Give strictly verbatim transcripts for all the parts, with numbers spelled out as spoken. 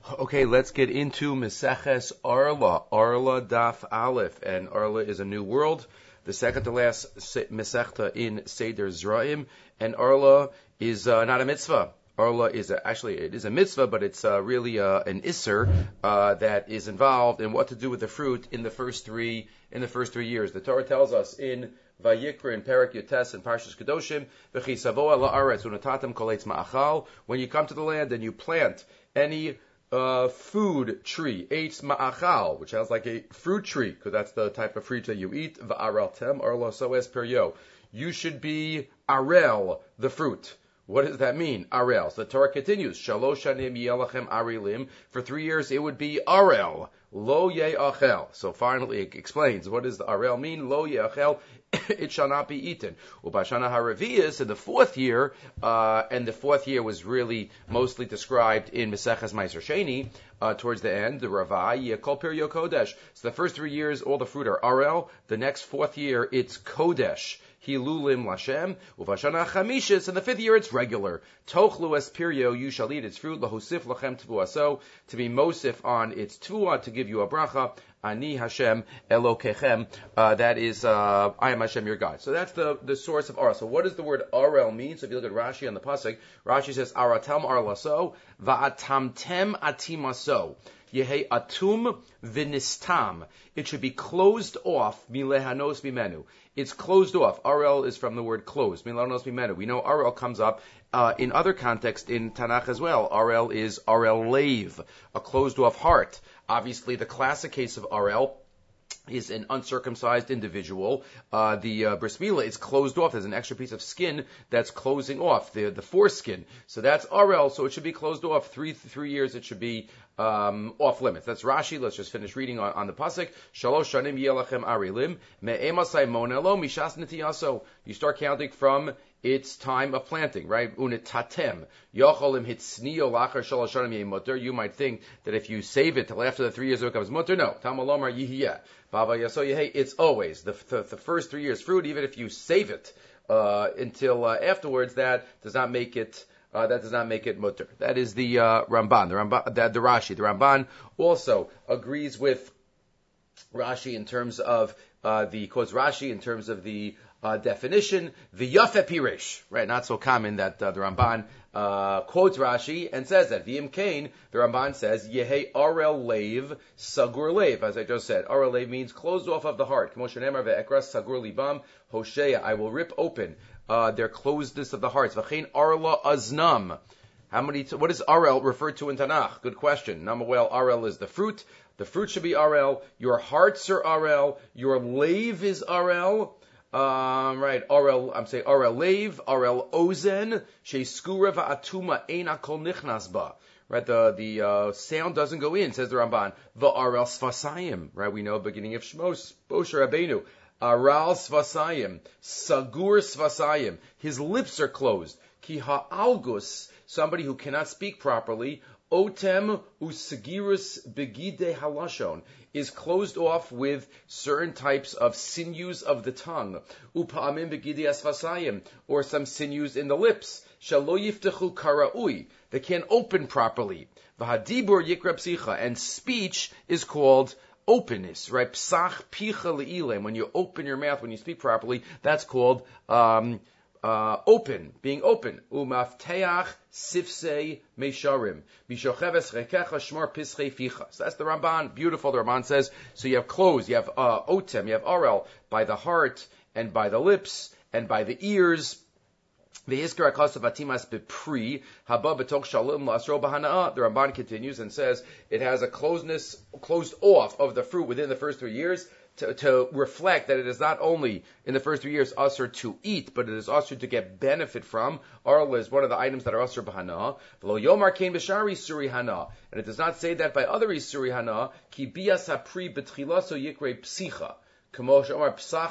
Okay, let's get into Meseches Arla, Arla Daf Aleph, and Arla is a new world, the second to last Mesechta in Seder Zraim, and Arla is uh, not a mitzvah. Arla is a, actually it is a mitzvah, but it's uh, really uh, an isser uh, that is involved in what to do with the fruit in the first three in the first three years. The Torah tells us in Vayikra in Perek Yotes and Parshas Kedoshim, V'chisavoa la'aretz unatatem kol eitz ma'achal. When you come to the land and you plant any uh, food tree, eitz ma'achal, which sounds like a fruit tree, because that's the type of fruit that you eat. Va'araltem arlo soes peryo. You should be arel, the fruit. What does that mean? Arel. So the Torah continues. Shalosh shanim yelachem arilim. For three years it would be arel. Lo ye'achel. So finally it explains, what does the arel mean? Lo ye'achel. It shall not be eaten. Ubashana haravias, in the fourth year, uh, and the fourth year was really mostly described in Meseches Meiser Sheni, uh, towards the end, the Ravai, Yekol Piryo Kodesh. So the first three years, all the fruit are arel. The next fourth year, it's Kodesh. Hilulim Lashem, Uvashana Chamishis, and the fifth year it's regular. Tochlu es Piryo, you shall eat its fruit, Lahosif Lachem Tvuaso, to be Mosif on its Tvua, to give you a bracha. Ani Hashem Elokechem, uh, that is, uh, I am Hashem your God. So that's the, the source of Ara. So what does the word Arel mean? So if you look at Rashi on the Pasuk, Rashi says, Aratam Arlaso, Va'atamtem Atimaso. Yehe atum v'nistam. It should be closed off, milehanos bimenu. It's closed off. Arel is from the word closed, milehanos bimenu. We know Arel comes up uh, in other contexts in Tanakh as well. Arel is Arel leiv, a closed off heart. Obviously, the classic case of Arel is an uncircumcised individual. Uh, the uh, bris milah is closed off. There's an extra piece of skin that's closing off, the the foreskin. So that's Arel, so it should be closed off. Three three years it should be um, off limits. That's Rashi. Let's just finish reading on, on the pasuk. Shalosh shanim yelachem arilim me'emasai monelo mishas netiyaso. You start counting from its time of planting, right? Unitatem. Yocholim hitsnio lachar shalosh shanim yemuter. You might think that if you save it till after the three years it becomes mutter. No. Tamalomar yihiyeh. Bava yaso yehei. It's always the, the the first three years fruit. Even if you save it uh, until uh, afterwards, that does not make it. Uh, that does not make it mutter. That is the uh, Ramban, the Ramban, the, the Rashi. The Ramban also agrees with Rashi in terms of uh, the quotes Rashi in terms of the uh, definition. The Yafeh Piresh, right? Not so common that uh, the Ramban uh, quotes Rashi and says that. V'im Kain, the Ramban says Yehei Arel Leiv Sagur Leiv, as I just said. Arel Leiv means closed off of the heart. K'moshe Nemar ve'ekras Sagur Libam Hosea. I will rip open Uh, their closedness of the hearts. V'chein arla aznam. How many? T- what is arel referred to in Tanakh? Good question. Number well, arel is the fruit. The fruit should be arel. Your hearts are arel. Your lave is arel. Um, right, arel. I'm saying arel lave, arel ozen. Sheskura va'atuma eina kol nichnas ba. Right, the the uh, sound doesn't go in. Says the Ramban. Va'arel sfasayim. Right, we know beginning of Shmos, Moshe Rabbeinu. Aral svasayim, sagur svasayim. His lips are closed. Ki ha'algus, somebody who cannot speak properly. Otem usagirus begide halashon, is closed off with certain types of sinews of the tongue. Upa'amim begide asvasayim, or some sinews in the lips. Shalo yiftechu karaui, they can't open properly. V'hadibur yikra psicha, and speech is called openness, right? Psach picha le'ilem. When you open your mouth, when you speak properly, that's called um, uh, open, being open. Umafteach sifsei meisharim. Bishocheves rekecha shmar pischei ficha. So that's the Ramban. Beautiful. The Ramban says, so you have clothes, you have uh, otem, you have arel, by the heart, and by the lips, and by the ears. The Ramban continues and says it has a closeness, closed off of the fruit within the first three years to, to reflect that it is not only in the first three years usher to eat, but it is usher to get benefit from. Arl is one of the items that are usher b'hana. V'lo yomar kein b'shari suri hana, and it does not say that by other isuri hana. Ki bias hapri b'tchilaso yikre psicha. As if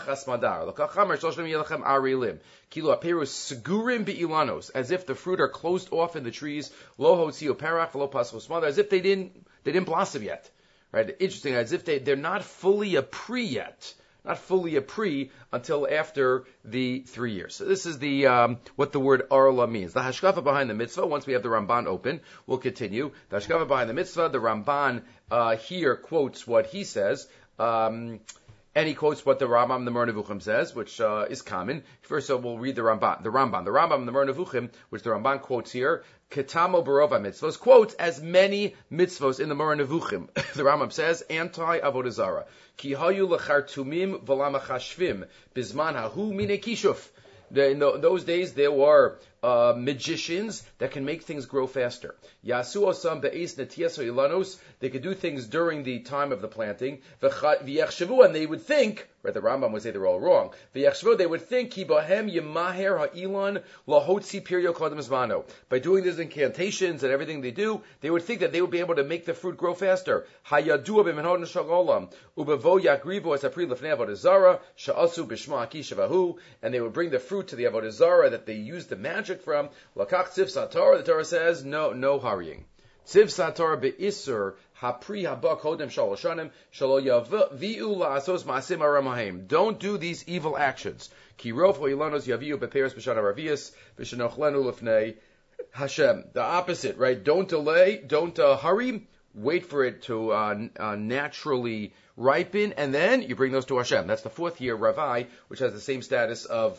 the fruit are closed off in the trees, as if they didn't they didn't blossom yet. Right? Interesting, as if they, they're not fully a pre yet. not fully a pri until after the three years. So this is the um, what the word arla means. The hashkafa behind the mitzvah. Once we have the Ramban open, we'll continue. The hashkafa behind the mitzvah. The Ramban uh, here quotes what he says. Um, And he quotes what the Rambam, the Moreh Nevuchim says, which uh, is common. First, so we'll read the Ramban. The Ramban, the Rambam, the Moreh Nevuchim, which the Ramban quotes here, Ketamo Barova mitzvos, quotes as many mitzvos in the Moreh Nevuchim. The Rambam says, anti-avodah zarah. Ki hayu lechartumim v'lamachashvim, bizman hahu mine kishuf. In those days, there were uh, magicians that can make things grow faster. Yasu osam be'es netiyas ilanos. They could do things during the time of the planting. V'yachshavu, and they would think, right? The Rambam would say they're all wrong. V'yachshavu, they would think, ki bohem yemaher ha'ilan lahotzi piryo kodem zvano. By doing these incantations and everything they do, they would think that they would be able to make the fruit grow faster. Hayadua b'menhod neshalolam ubevo yakrivo es apri lefnei avodah zara sha'asu b'shma akishavahu, and they would bring the fruit to the avodah zara that they used the magic from. Lakach tzif satar. The Torah says no, no hurrying. Tziv satar be'isur hapri haba kodem shalosh shanim shalo yaviu la'asos ma'asim aramahim. Don't do these evil actions. Ki rov ho'ilanos yaviu beperes b'shana ravias b'shanochlenu lefnei Hashem. The opposite, right? Don't delay, don't uh, hurry. Wait for it to uh, uh, naturally ripen, and then you bring those to Hashem. That's the fourth year Ravai, which has the same status of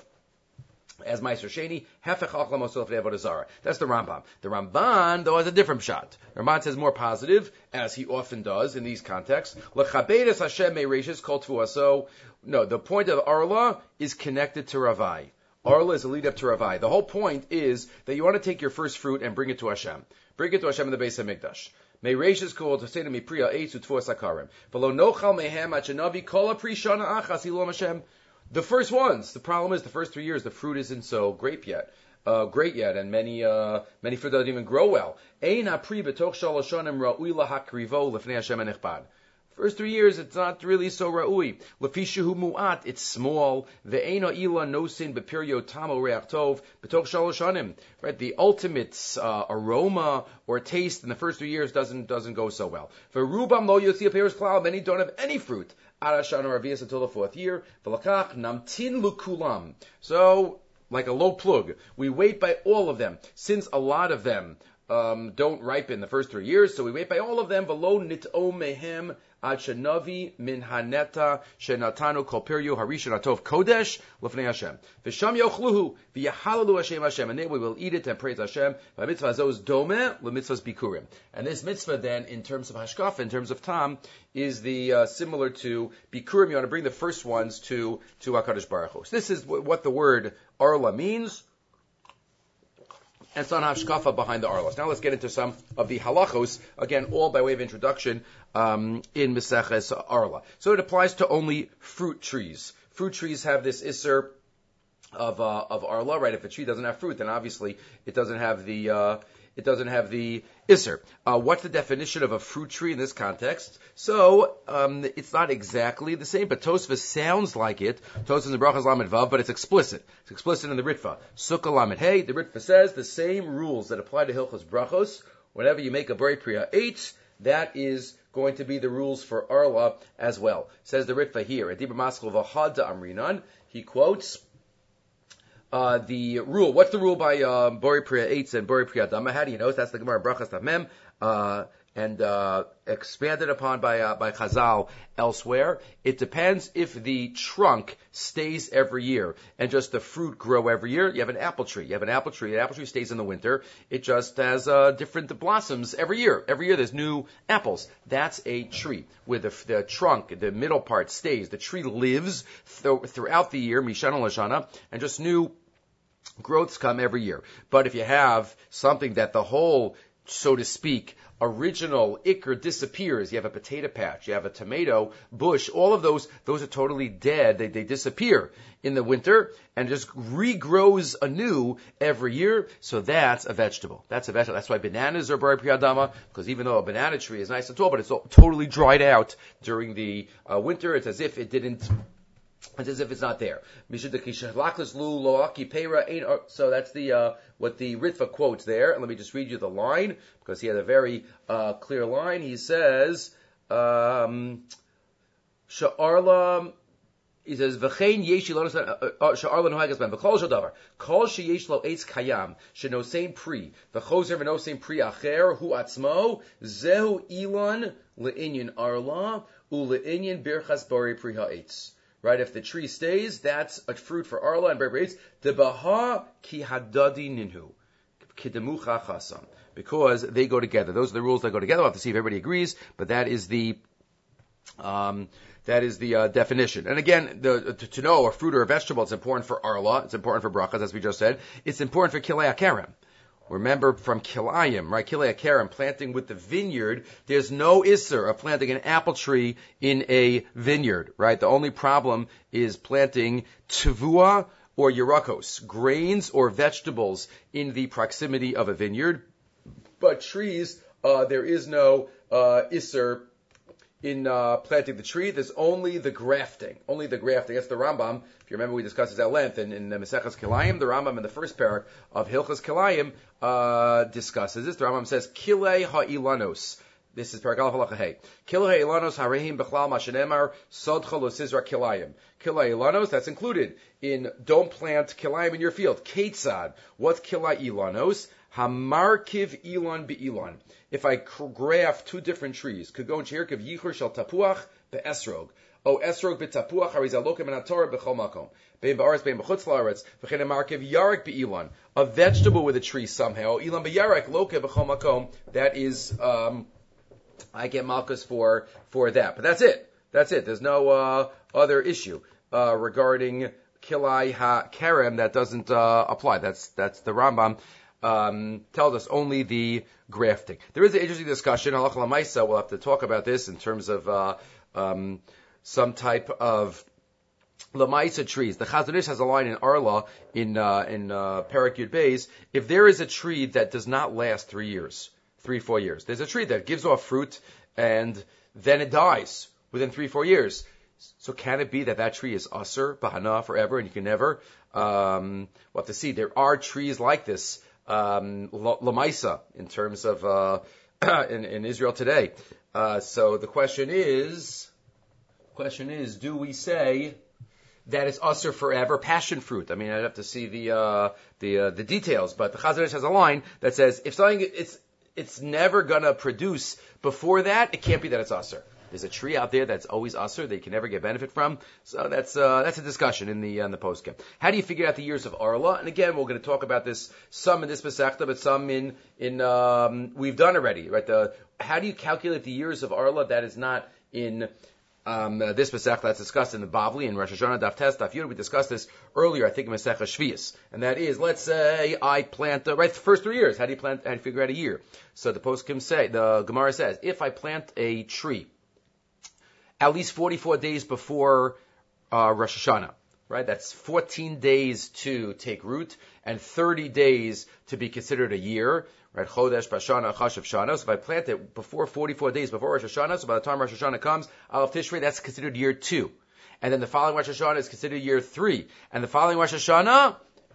as Meiser Sheni, Hefech Achla Mosel Lefnei Avodah Zarah. That's the Rambam. The Ramban, though, has a different shot. The Ramban says more positive, as he often does in these contexts. L'chabedes Hashem me'reishis kol tfuaso. No, the point of Arla is connected to Ravai. Arla is a lead up to Ravai. The whole point is that you want to take your first fruit and bring it to Hashem. Bring it to Hashem in the Beis HaMikdash. Me'reishis kol t'seinu mipriya eitzu tfuas hakarim. V'lo nochal mehem achanavi kol apri shana achas ilom Hashem. The first ones. The problem is the first three years the fruit isn't so great yet, uh, great yet, and many uh, many fruit doesn't even grow well. Ein hapri betoch shalosh shanim ra'ui lahakrivo lefnei Hashem enichbad. First three years it's not really so ra'ui. Lefishahu mu'at, it's small. Ve'eino ila nosin bepiryo tamo reach tov betoch shalosh shanim. Right, the ultimate uh, aroma or taste in the first three years doesn't doesn't go so well. Ve'rubam lo yotzi aperes klal, many don't have any fruit. Arashan or Avias until the fourth year. V'lakach namtin lukulam. So, like a low plug, we wait by all of them. Since a lot of them um, don't ripen the first three years, so we wait by all of them. V'lo nit'o mehem ad shenavi min haneta shenatanu kol piryu harishon atov kodesh lefnei Hashem. V'sham yochluhu v'yahalalu Hashem Hashem, and then we will eat it and praise Hashem. V'mitzvah zos dome l'mitzvahs bikurim. And this mitzvah then, in terms of hashkafa, in terms of tam, is the uh, similar to bikurim. You want to bring the first ones to to HaKadosh Baruch Hu. So this is w- what the word arla means. And it's on hashkafa behind the arlos. Now let's get into some of the halachos, again, all by way of introduction um, in Meseches Arla. So it applies to only fruit trees. Fruit trees have this isser of uh, of Arla, right? If a tree doesn't have fruit, then obviously it doesn't have the uh, it doesn't have the isser. Uh, what's the definition of a fruit tree in this context? So um, it's not exactly the same, but Tosfos sounds like it. Tosfos in Brachas Lamed Vav, but it's explicit. It's explicit in the Ritva. Sukkah Lamed Hey, the Ritva says the same rules that apply to Hilchos Brachos. Whenever you make a Borei Priya eight, that is going to be the rules for Arla as well. Says the Ritva here. At Dibur Maskal V'Had Amrinan, he quotes Uh, the rule. What's the rule by uh, Borei Priya eight and Borei Priya Dama? How do you know? That's the Gemara Brachas Tamem, uh, and uh, expanded upon by uh, by Chazal elsewhere. It depends if the trunk stays every year and just the fruit grow every year. You have an apple tree. You have an apple tree. An apple tree stays in the winter. It just has uh, different blossoms every year. Every year there's new apples. That's a tree where the, the trunk, the middle part stays. The tree lives th- throughout the year, Mishana Lashana, and just new growths come every year. But if you have something that the whole, so to speak, original ikker disappears, you have a potato patch, you have a tomato bush, all of those, those are totally dead. They, they disappear in the winter and just regrows anew every year. So that's a vegetable. That's a vegetable. That's why bananas are Borei Priya Dama, because even though a banana tree is nice and tall, but it's totally dried out during the uh, winter, it's as if it didn't It's as if it's not there. So that's the uh, what the Ritva quotes there. And let me just read you the line, because he had a very uh, clear line. He says, um, Sha'arla He says, "V'chein yesh lo she'arla nohagas ben v'kol shadavar kol sheyesh lo eitz kayam shenosein pri v'chozer v'nosein pri acher hu atzmo zehu ilon le'inyan arla u le'inyan birchas bari pri ha'etz." Right, if the tree stays, that's a fruit for arla and bari pri ha'etz. Debaha ki hadadi ninhu kidemucha chasam, because they go together. Those are the rules that go together. We'll have to see if everybody agrees, but that is the um, That is the uh, definition. And again, the, to, to know a fruit or a vegetable, it's important for arla, it's important for brachas, as we just said. It's important for kilei akarim. Remember from kilayim, right? Kilei akarim, planting with the vineyard. There's no isser of planting an apple tree in a vineyard, right? The only problem is planting tevua or yerakos, grains or vegetables in the proximity of a vineyard. But trees, uh, there is no uh, isser in uh, planting the tree. There's only the grafting. Only the grafting. That's the Rambam. If you remember, we discussed this at length in, in the Maseches Kilayim. The Rambam in the first parak of Hilchos Kilayim uh, discusses this. The Rambam says, Kilei ha'ilanos. This is parak Aleph Halacha Hey. Kilei ha'ilanos harehim bechlal mashenemar sodcha lo sizra kilayim. Kilei ha'ilanos, that's included in don't plant kilayim in your field. Ketzad. What's kilei ilanos? Hamarkiv ilan be'ilan. If I graft two different trees, could go in Cherkiv Yichur Shal Tapuach be'esrog. O esrog be'tapuach harizalokim and hatorah b'chol makom. Bein ba'aretz, bein b'chutz la'aretz. V'chein hamarkiv yarak be'ilan. A vegetable with a tree somehow. Ilan be'yarak loke b'chol makom. That is, um, I get malchus for, for that. But that's it. That's it. There's no, uh, other issue, uh, regarding Kilai ha-kerem that doesn't, uh, apply. That's, that's the Rambam. Um, tells us only the grafting. There is an interesting discussion. Halacha l'maisa. We'll have to talk about this in terms of uh, um, some type of l'maisa trees. The Chazon Ish has a line in Arla in uh, in uh, Parak Yud Beis. If there is a tree that does not last three years, three four years, there's a tree that gives off fruit and then it dies within three four years. So can it be that that tree is aser bahana forever and you can never? Um, we'll have to see. There are trees like this. Um, Lamaisa in terms of uh, in, in Israel today. Uh, so the question is, question is, do we say that it's usher forever? Passion fruit. I mean, I'd have to see the uh, the uh, the details, but the Chazon Ish has a line that says if something it's it's never gonna produce before that, it can't be that it's usher. There's a tree out there that's always usher that you can never get benefit from. So that's uh, that's a discussion in the uh, in the postgame. How do you figure out the years of Arla? And again, we're going to talk about this some in this Masechta, but some in in um, we've done already. Right? The how do you calculate the years of Arla? That is not in um, uh, this Masechta. That's discussed in the Bavli in Rosh Hashanah Daf Tes Daf Yud. We discussed this earlier, I think in Masechta Shvius, and that is, let's say I plant uh, right the first three years. How do you plant? How do you figure out a year? So the postgame say the Gemara says if I plant a tree at least forty-four days before uh, Rosh Hashanah, right? That's fourteen days to take root and thirty days to be considered a year, right? Chodesh, Bashana, Chashav Shana. So if I plant it before forty-four days before Rosh Hashanah, so by the time Rosh Hashanah comes, Aleph Tishrei, that's considered year two. And then the following Rosh Hashanah is considered year three. And the following Rosh Hashanah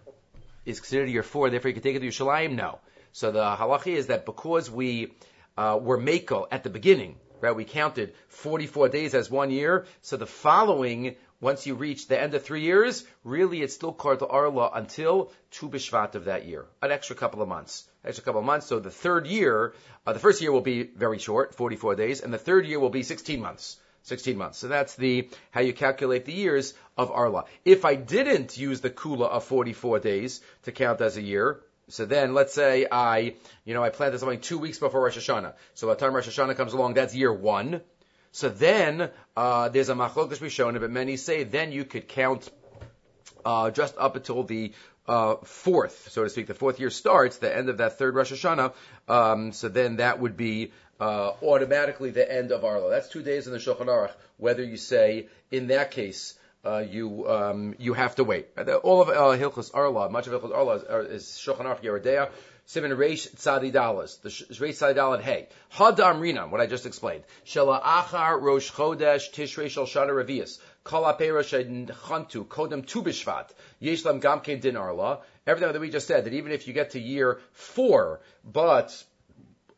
is considered year four, therefore you can take it to Yerushalayim? No. So the halachi is that because we uh, were mekel at the beginning, right, we counted forty-four days as one year. So the following, once you reach the end of three years, really it's still called the Arla until Tu B'Shvat of that year. An extra couple of months. Extra couple of months. So the third year, uh, the first year will be very short, forty-four days, and the third year will be sixteen months. sixteen months. So that's the, how you calculate the years of Arla. If I didn't use the Kula of forty-four days to count as a year, so then, let's say I, you know, I planted something two weeks before Rosh Hashanah. So by the time Rosh Hashanah comes along, that's year one. So then, uh, there's a machlokas Rishonim, but many say then you could count, uh, just up until the, uh, fourth, so to speak. The fourth year starts, the end of that third Rosh Hashanah. Um, so then that would be, uh, automatically the end of Arla. That's two days in the Shulchan Aruch, whether you say, in that case, Uh, you um, you have to wait. All of uh, Hilchos Arla, much of Hilchos Arla is, is Shulchan Aruch Yeridea, Siman Reish Tzadi Dalas, the Reish Tzadi Dalat Hey. Hadam Rinam, what I just explained. Shela Achar Rosh Chodesh Tishrei Shel Shana Revius. Kol HaPeira Shechantu Kodem Tu B'Shvat. Yesh Lam Gam Kein Din Arla. Everything that we just said, that even if you get to year four, but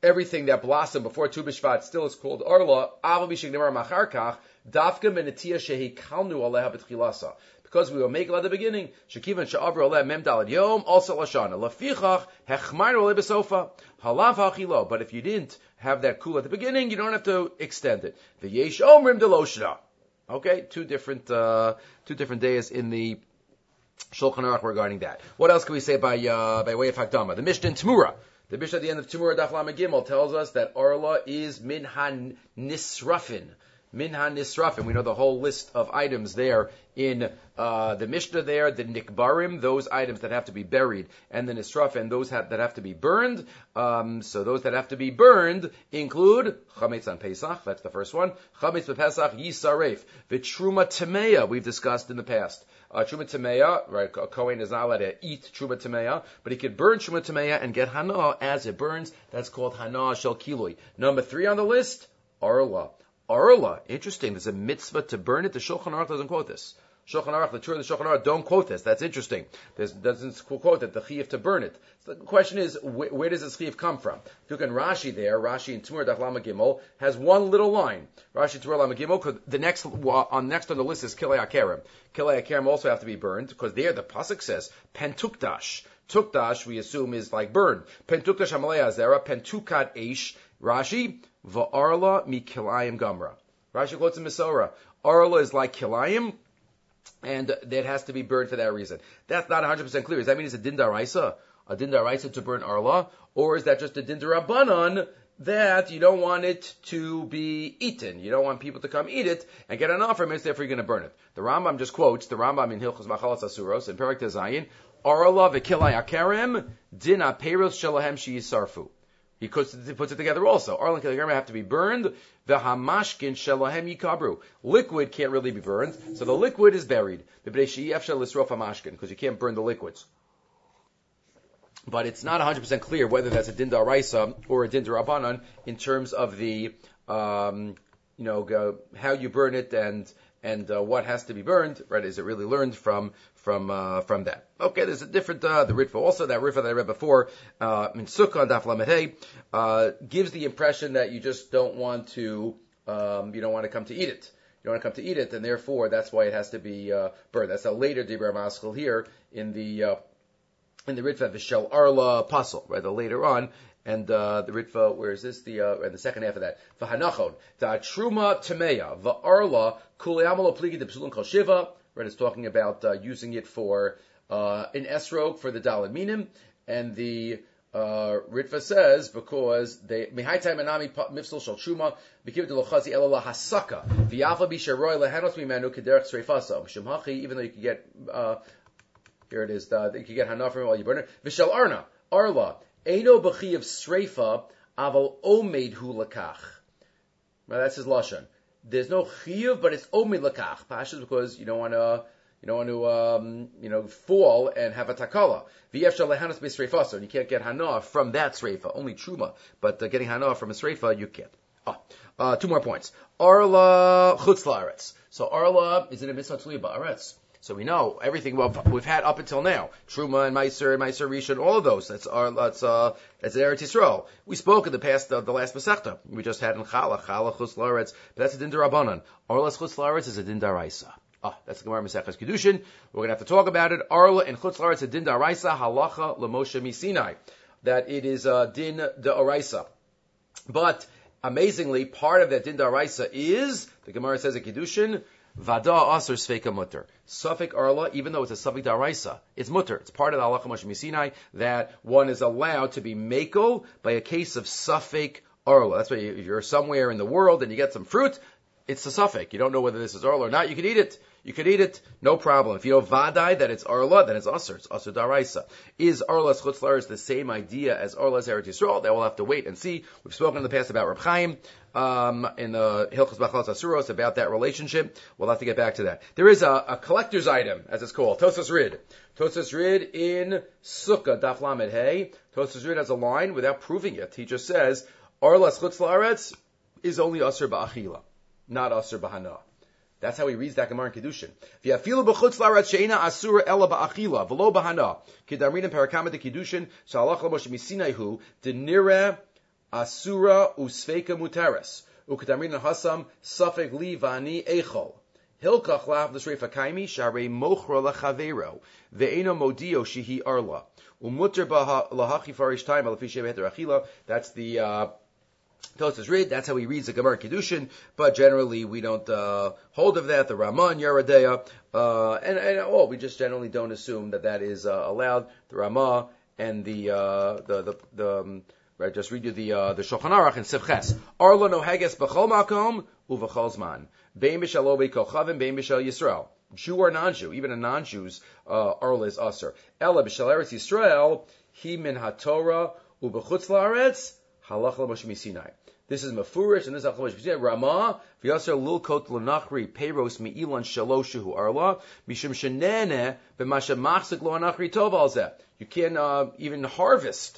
everything that blossomed before Tu B'Shvat still is called Arla. Aval B'Shignemar Macharkach Dafka Menetia Shehi Kalnu Aleha B'Tchilasa. Because we will make it at the beginning. Shekivan Sha'avr Aleh Mem Dalad Yom also Lashana. Lafichach Hechmar Aleh B'Sofa Halav Hachilo. But if you didn't have that kul at the beginning, you don't have to extend it. The Yesh Omrim Deloshna. Okay, two different uh, two different days in the Shulchan Aruch regarding that. What else can we say by uh, by way of Hakdama? The Mishnah in Tamura. The Mishnah at the end of Tamura Daf Lamed Gimel tells us that Arla is Minhan Nisrafin. Minhan Nisrafin. We know the whole list of items there in uh, the Mishnah there, the Nikbarim, those items that have to be buried, and the Nisrafin, those have, that have to be burned. Um, so those that have to be burned include Chametz on Pesach, that's the first one. Chametz b'Pesach Yisaref. V'Truma Tameya, we've discussed in the past. Uh, Truma Tameya, right, a Kohen is not allowed to eat Truma Tameya, but he could burn Truma Tameya and get Hana as it burns. That's called Hana Shel Kilui. Number three on the list, Arla. Arla, interesting, there's a mitzvah to burn it. The Shulchan Aruch doesn't quote this. Shulchan Aruch, the Torah of the Shulchan Aruch don't quote this. That's interesting. There's doesn't quote it, the chiyuv to burn it. So the question is, wh- where does this chiyuv come from? If you look in Rashi there, Rashi in Tumur Daf Lama Gimel has one little line. Rashi Tumur Lama Gimel, because the next on next on the list is Kilei Akerem. Kilei Akerem also have to be burned, because there the pasuk says Pentukdash. Tukdash we assume is like burned. Pentukdash Amalei Azera, Pentukat Eish. Rashi Va'arla mi Kilayim Gamra. Rashi quotes in Misora. Arla is like Kilayim, and that has to be burned for that reason. That's not one hundred percent clear. Does that mean it's a din daraisa? A din daraisa to burn Arla? Or is that just a din darabanan that you don't want it to be eaten? You don't want people to come eat it and get an offer, and therefore you're going to burn it. The Rambam just quotes, the Rambam in Hilchos Machalas Asuros, in Perek Tezayin, Arla v'kilay akerem, din aperos shelahem sheyisarfu. He puts it together also. Arla and Kilay have to be burned. The hamashkin shelahem yikabru. Liquid can't really be burned, so the liquid is buried. Because you can't burn the liquids. But it's not one hundred percent clear whether that's a din daraisa or a din darabanan in terms of the, um, you know, how you burn it and and uh, what has to be burned. Right? Is it really learned from from uh, from that? Okay, there's a different uh, the Ritva also. That Ritva that I read before uh, in Sukkah and Daf Lamed Hey uh, gives the impression that you just don't want to um, you don't want to come to eat it. You don't want to come to eat it, and therefore that's why it has to be uh, burned. That's a later Dibra Maskell here in the uh, in the Ritva Vishel Arla Pasul, right? The later on. And uh, the Ritva, where is this? The uh, and the second half of that. V'hanachon, the Truma Tameya, the Arla, Kuleyamalo Pligi de Psulun Kol Shiva. Right, it's talking about uh, using it for uh, an esrog for the Daled Minim, and the uh, Ritva says because they Mihaitai Manami Mifsal Shal Truma Bekiv de Lochazi Elala Hasaka V'Yafa Bisharoy Lehanos Mimanu Kederech Sreifasa Shemhachi. Even though you could get uh, here it is, uh, you could get Hana from it while you burn it. V'Shal Arna Arla. Eino b'chi of sreifa, aval omed hu lakach. Now that's his lashon. There's no chiyuv, but it's omed lakach. Pashas because you don't want to, you don't want to, um, you know, fall and have a takala. V'yefshal lehanas b'sreifa, so you can't get hana from that sreifa, only truma. But uh, getting hana from a sreifa, you can't. Oh, uh, two more points. Arla chutz la'aretz. So Arla is in a mitzvah tluya ba'aretz. So we know everything well, we've had up until now. Truma and Meiser and Meiser Rishon, all of those. That's our, that's, uh, that's Eretz Yisrael. We spoke in the past, uh, the last Masechta. We just had in Chala, Chala Chutz La'aretz, but that's a Din D'Rabbanan. Arla's Chutz La'aretz is a Din D'Araisa. Ah, that's the Gemara Maseches Kedushin. We're going to have to talk about it. Arla and Chutz La'aretz, a Din D'Araisa, Halacha L'Moshe Misinai. That it is a Din D'Araisa. But, amazingly, part of that Din D'Araisa is, the Gemara says in Kedushin, Vada Asr Sveika Mutter. Suffolk Arla, even though it's a Suffolk Daraisa, it's Mutter. It's part of the Halacha Moshe Misinai that one is allowed to be Mako by a case of Suffolk Arla. That's why you, if you're somewhere in the world and you get some fruit, it's a Suffolk. You don't know whether this is Arla or not. You can eat it. You can eat it, no problem. If you know Vadai that it's Arla, then it's Asr. It's Asr Daraisa. Is Arla's Chutz La'aretz the same idea as Arla's Eretz Yisrael? That we'll have to wait and see. We've spoken in the past about Reb Chaim, um, in the Hilchos Machalas Asuros about that relationship. We'll have to get back to that. There is a, a collector's item, as it's called, Tosas Rid. Tosas Rid in Sukkah, Daf Lamed Hey. Tosas Rid has a line without proving it. He just says, Arla's Chutz La'aretz is only Asr Ba'achila, not Asr B'hana. That's how he reads that Gemara in Kedushin. V'yafilu b'chutz la'aretz she'ena asura ela ba'achila v'lo b'hana. Kedamrin and Parakama de Kedushin sha'alach l'Moshe Misinai hu denira asura usfeka muteres. Uktamrin hasam safek li vani echol. Hilkach lav l'shreifa kaimi sharei mochra lachavero ve'eno modio shehi arla umutter lahachi farish time alafi shebeter achila. That's the uh, Tosas read. That's how he reads the Gemara Kiddushin. But generally, we don't uh, hold of that. The Raman Yeradeya, uh, and and oh, we just generally don't assume that that is uh, allowed. The Ramah and the uh, the the, the um, right. Just read you the uh, the Shulchan Aruch and Sivches. Arla no hages b'chol makom uv'chol zman. Bein b'shal obei kochavim, bein b'shal Yisrael. Jew or non-Jew, even a non-Jew's uh, Arla is usher. Ela b'shal Eretz Yisrael, he min haTorah u'b'chutz la'aretz halach l'Moshe Sinai. This is Mefurish, and this is Halach l'Moshe Sinai. Ramah v'yasser lilkot l'nachri peiros mi'ilan shaloshu arla mishum shenene b'masha machzik lo anachri tov al zeh. You can uh, even harvest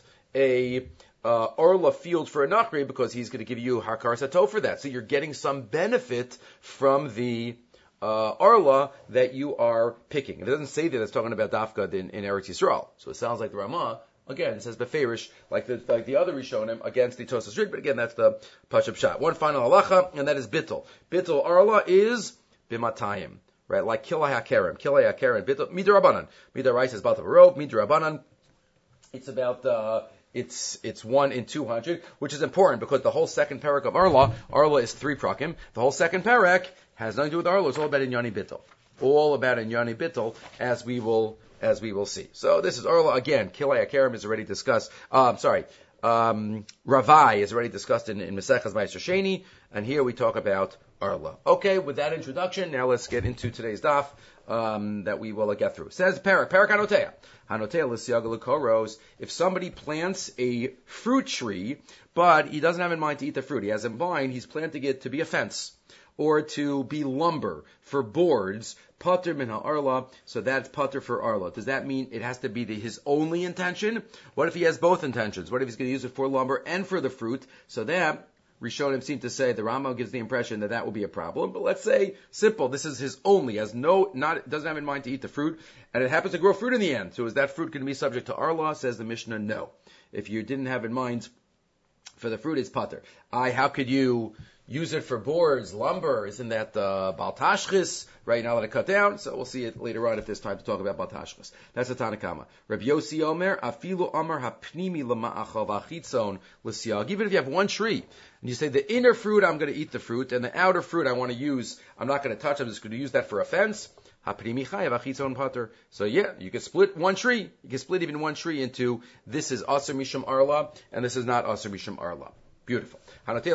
a uh, arla field for a nachri because he's going to give you hakar sato for that. So you're getting some benefit from the uh, arla that you are picking. It doesn't say that it's talking about dafka in, in Eretz Yisrael. So it sounds like the Ramah. Again, it says beferish, like the like the other Rishonim against the Tosas Rid, but again, that's the Pashup Shot. One final halacha, and that is bittul. Bittul arla is bimatayim, right? Like kilay hakerem, kilay hakerem, bittul midrabanan. Midarais is about the rope. Midrabanan, it's about uh, it's it's one in two hundred, which is important because the whole second parak of arla, arla is three prakim. The whole second parak has nothing to do with arla. It's all about inyani bittul, all about inyani bittul, as we will. As we will see. So this is Arla again. Kilei Akarim is already discussed. Uh, I'm sorry. Um, Ravai is already discussed in, in Maseches Ma'aser Sheni, and here we talk about Arla. Okay, with that introduction, now let's get into today's daf um, that we will uh, get through. It says Parak, Parak Hanotea. Hanotea l'siyaga l'koros. If somebody plants a fruit tree, but he doesn't have in mind to eat the fruit, he has in mind he's planting it to be a fence or to be lumber for boards, pater min ha'arla, so that's pater for arla. Does that mean it has to be the, his only intention? What if he has both intentions? What if he's going to use it for lumber and for the fruit? So that, Rishonim seem to say, the Rambam gives the impression that that will be a problem. But let's say, simple, this is his only, has no, not, doesn't have in mind to eat the fruit, and it happens to grow fruit in the end. So is that fruit going to be subject to arla? Says the Mishnah, no. If you didn't have in mind for the fruit, it's pater. I, how could you use it for boards, lumber? Isn't that uh, baltashchis? Right now, let it cut down. So we'll see it later on if there's time to talk about baltashchis. That's the Tanakama. Rabbi Yossi Omer, afilu Omer hapnimi lema'achal v'achitzon l'siag. Even if you have one tree, and you say the inner fruit, I'm going to eat the fruit, and the outer fruit I want to use, I'm not going to touch, I'm just going to use that for a fence. Hapnimi chayav achitzon pater. So yeah, you can split one tree. You can split even one tree into this is aser mishum arla, and this is not aser mishum arla. Beautiful. So what's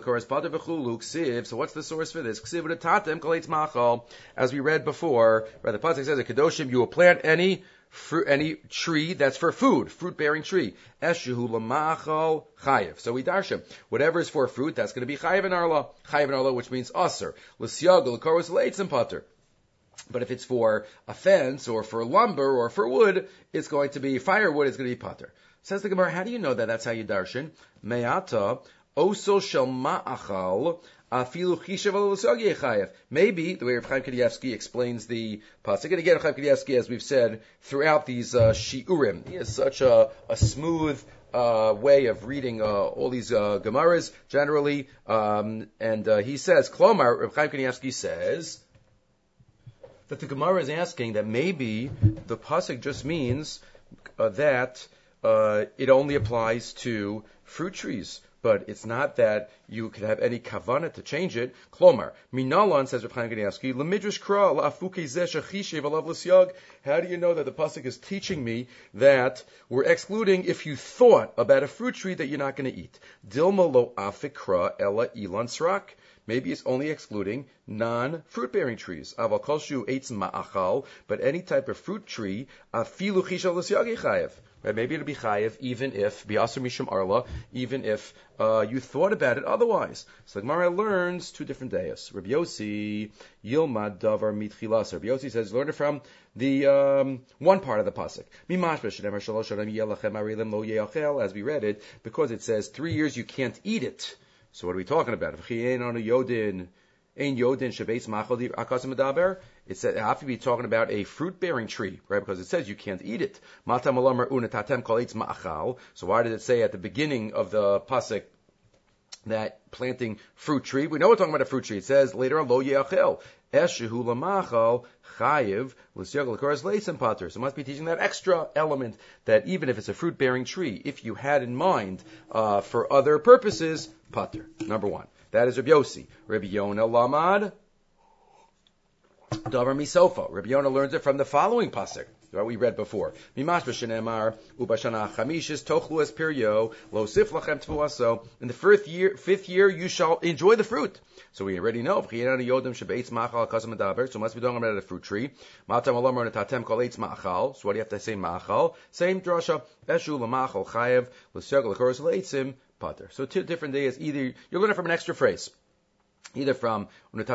the source for this? As we read before, right, the pasuk says, "Kedoshim, you will plant any fruit, any tree that's for food, fruit-bearing tree. Eshehu lamachal chayev." So we darshim, whatever is for fruit, that's going to be chayev in arla, chayev in arla, which means aser. L'siag l'koros leitzim pater. But if it's for a fence or for lumber or for wood, it's going to be firewood. It's going to be pater. Says the Gemara, how do you know that? That's how you darshan. Me'ata oso shel ma'achal afilu chishav al chayev. Maybe the way Rav Chaim Kanievsky explains the pasuk, and again, Rav Chaim Kanievsky, as we've said throughout these uh, shiurim, he has such a, a smooth uh, way of reading uh, all these uh, Gemaras generally, um, and uh, he says, Klomar, Rav Chaim Kanievsky says that the Gemara is asking that maybe the pasuk just means uh, that uh, it only applies to fruit trees, but it's not that you could have any kavanah to change it. Klomar, Minalan, says Rav Chaim Kanievsky, L'midrash kra la'afuke zeh shechishev alav l'syag. How do you know that the pasuk is teaching me that we're excluding if you thought about a fruit tree that you're not going to eat? Dilma lo afikra ella ilan srak. Maybe it's only excluding non-fruit-bearing trees. Aval kolshu eitz ma'achal, but any type of fruit tree, afilu chisha l'syag chayev. Right? Maybe it'll be chayev even if bi'asur mishum arla, even if uh, you thought about it otherwise. So the Gemara learns two different dayas. Rabbi Yossi yilmad davar mitchilas. Rabbi Yossi says learn it from the um, one part of the pasuk. Mimashba shneimar shalosh adam yelachem arelim lo yeachel, as we read it, because it says three years you can't eat it. So what are we talking about? If ein on a yodin, ein yodin shabeitz machal akasim medaber, it said it have to be talking about a fruit-bearing tree, right? Because it says you can't eat it. Matam alamer unatatem kol eitz ma'achal. So why did it say at the beginning of the pasuk that planting fruit tree, we know we're talking about a fruit tree. It says later on, lo ye'achel, eshehu lamachal, chayiv, l'syag l'koros leitzim pater. So it must be teaching that extra element that even if it's a fruit-bearing tree, if you had in mind uh, for other purposes, pater. Number one. That is Rabbi Yossi. Rabbi Yonah lamad, davar misofa. Rabbi Yonah learns it from the following pasuk. What we read before. Mimash b'shenemar ubashana chamishis tochlu es piryo lo sif lachem tvuaso. In the fifth year, fifth year, you shall enjoy the fruit. So we already know. So it must be talking about a fruit tree. So what do you have to say machal? Same drasha. Eshu lamachal chayev l'segel l'koros leitzim pater. So two different days. Either you're learning from an extra phrase. Either from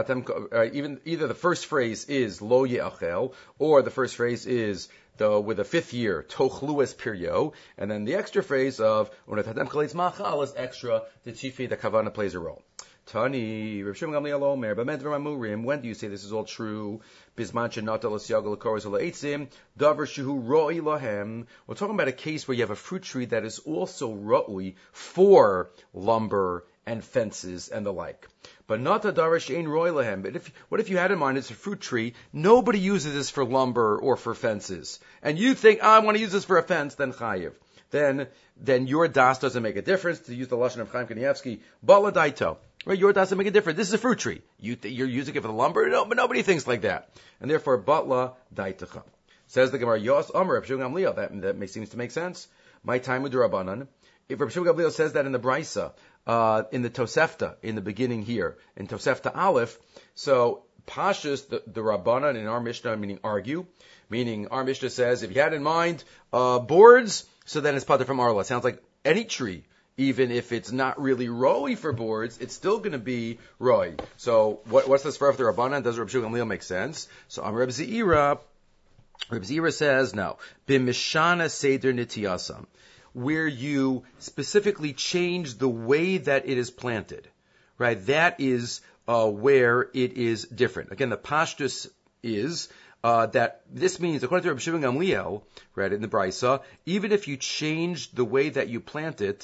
uh, even either the first phrase is lo ye'achel, or the first phrase is the with the fifth year tochlu es piryo, and then the extra phrase of unatatem kaleitz machal is extra. The chifi the kavana plays a role. Tani Reb Shimon Gamliel Omer b'med v'ramurim. When do you say this is all true? Bisman shenata l'siyagol l'koros l'eitzim davar shehu ro'i lahem. We're talking about a case where you have a fruit tree that is also ro'i for lumber and fences and the like. But not a darish ein roy lahem. But if what if you had in mind it's a fruit tree, nobody uses this for lumber or for fences, and you think, oh, I want to use this for a fence, then chayiv. Then then your das doesn't make a difference. To use the lashon of Chaim Kanievsky, bala daito. Right, your das doesn't make a difference. This is a fruit tree. You th- you're using it for the lumber, no, but nobody thinks like that, and therefore batla daitacha. Says the Gemara Yos Amar Reb Shimon Gamliel. That that makes, seems to make sense. My time with Rabbanan. If Reb Shimon Gamliel says that in the Brisa, uh, in the Tosefta, in the beginning here, in Tosefta Aleph, so Pashas, the, the Rabbanan in our Mishnah, meaning argue, meaning our Mishnah says, if you had in mind uh, boards, so then it's pater from Arla. It sounds like any tree, even if it's not really roi for boards, it's still going to be roi. So what, what's this for after Rabbanan? Does Reb Shimon Gamliel make sense? So Amar Reb Zeira, Reb Zeira says, no. B'mishana seder nitiyasam, where you specifically change the way that it is planted, right? That is uh, where it is different. Again, the pashtus is uh, that this means, according to Rabbi Shimon Gamliel, right, in the Brisa, even if you change the way that you plant it,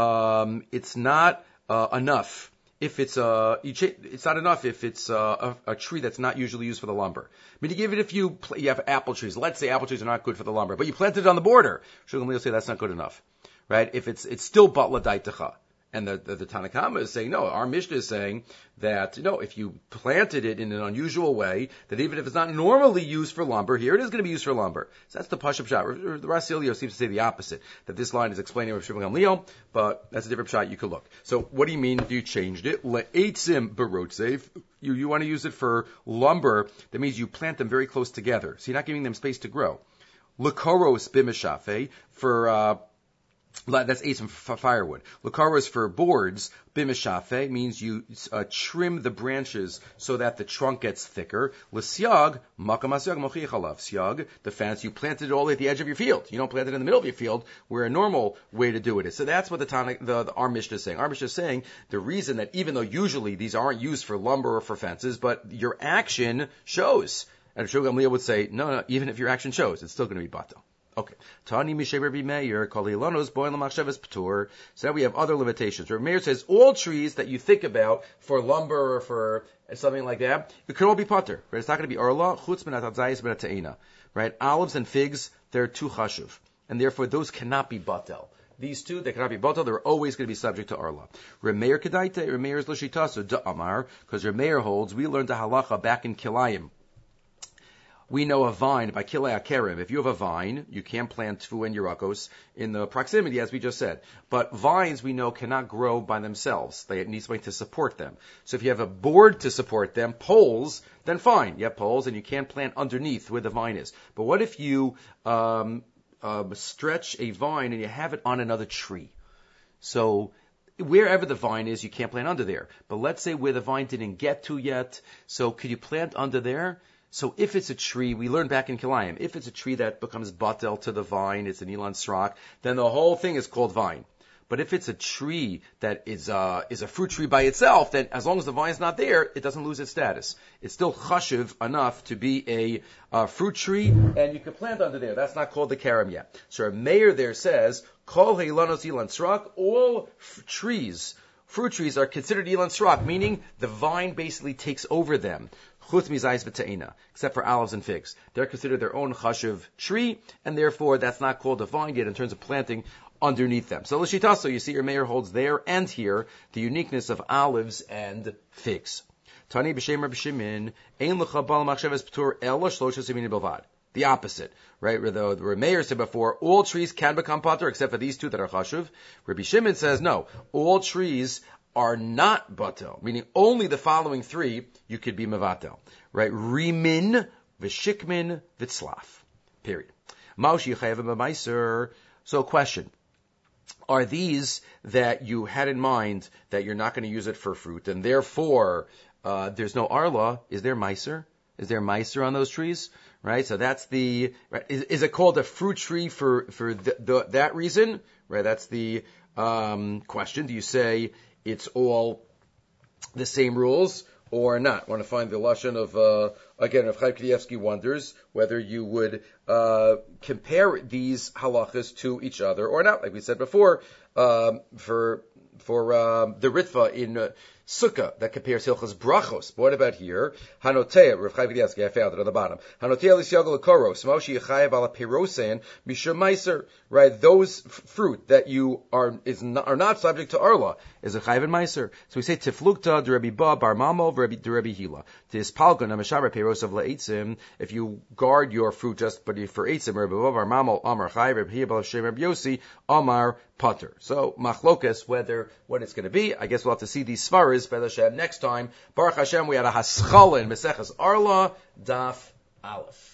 um, it's not uh, enough. If it's a, you cha- it's not enough if it's a, a, a tree that's not usually used for the lumber. I mean, even if you pl- you have apple trees, let's say apple trees are not good for the lumber, but you planted it on the border, Shulchan will say that's not good enough, right? If it's it's still batla daitacha, and the the, the Tanakama is saying no, our Mishnah is saying that you know if you planted it in an unusual way, that even if it's not normally used for lumber, here it is going to be used for lumber. So that's the Pashup shot. The Rasilio seems to say the opposite, that this line is explaining Rav Shimon Gamliel, but that's a different shot you could look. So what do you mean if you changed it? Le'etzim berotzev. You you want to use it for lumber, that means you plant them very close together, so you're not giving them space to grow. Lekoros bimishafe, for uh that's eight for firewood. Lakaros for boards. Bimishafe means you uh, trim the branches so that the trunk gets thicker. L'siag makamasyag mochichalav. Siag, the fence, you planted it all at the edge of your field. You don't plant it in the middle of your field, where a normal way to do it is. So that's what the Tana, the, the our Mishnah is saying. Our Mishnah is saying the reason that even though usually these aren't used for lumber or for fences, but your action shows. And Shulchan Gamliel would say, no, no, even if your action shows, it's still going to be bato. Okay. Tani Mishay Rabbi Meir, Kol Hilonos, Boin L'Machshavas P'tur. So now we have other limitations. Rabbi Meir says all trees that you think about for lumber or for something like that, it could all be pater. Right? It's not going to be Arla, Chutz Benat Adzayis Benat Ta'ina. Right? Olives and figs, they're too chashuv. And therefore those cannot be batel. These two, they cannot be batel. They're always going to be subject to Arla. Remeir Kedaite, Remeir is L'Shitasu, Da'amar, because Remeir holds, we learned the halacha back in Kilayim. We know a vine, by Kilei Akerim, if you have a vine, you can't plant Tfu and Yerakos in the proximity, as we just said. But vines, we know, cannot grow by themselves. They need something to support them. So if you have a board to support them, poles, then fine. You have poles, and you can't plant underneath where the vine is. But what if you um, uh, stretch a vine and you have it on another tree? So wherever the vine is, you can't plant under there. But let's say where the vine didn't get to yet, so could you plant under there? So if it's a tree, we learned back in Kilayim, if it's a tree that becomes batel to the vine, it's an Elon Srak, then the whole thing is called vine. But if it's a tree that is uh, is a fruit tree by itself, then as long as the vine is not there, it doesn't lose its status. It's still chashiv enough to be a uh, fruit tree, and you can plant under there. That's not called the karam yet. So a mayor there says, Kol heilanos Elon Srak, all f- trees fruit trees are considered ilan sraq, meaning the vine basically takes over them. Chutz mizayis v'te'ina, except for olives and figs. They're considered their own chashuv tree, and therefore that's not called a vine yet in terms of planting underneath them. So l'shitaso, you see your mayor holds there and here the uniqueness of olives and figs. Tani b'shem Rabbi Shimon, ein l'cha bal machshavas p'tur ela shlosha simini bilvad. The opposite, right? Where the, the Meir said before, all trees can become patur except for these two that are chashuv. Rabbi Shimon says no, all trees are not batel, meaning only the following three you could be mevatel, right? Rimin, v'shikmin, v'tzlaf. Period. Maushi chayav b'maiser. So, question: are these that you had in mind that you're not going to use it for fruit, and therefore uh, there's no arla? Is there meiser? Is there meiser on those trees? Right, so that's the. Right, is, is it called a fruit tree for for the, the, that reason? Right, that's the um, question. Do you say it's all the same rules or not? I want to find the lashon of uh, again if Chaim Kanievsky wonders whether you would uh, compare these halachas to each other or not. Like we said before, um, for for um, the Ritva in uh, Sukkah that compares Hilchos Brachos. But what about here? Hanotea, Rav Chaim Kanievsky, I found it on the bottom. Hanotea l'siyagol koros, moshi yechayev ala pirosen mishum meiser. Right, those f- fruit that you are is not, are not subject to arla is a chayev and meiser. So we say tiflukta d'Rebbi Ba bar Mamo d'Rebbi Hila. Tispalgon amashara pirosav la'etzim. If you guard your fruit just but for eitzim, Rebbi Ba bar Mamo amar chayev, Rebbi Hila b'shem Rebbi Yossi amar pater. So machlokas whether what it's going to be. I guess we'll have to see these svaras by Hashem next time. Baruch Hashem, we had a haschala in Meseches Arla Daf Aleph.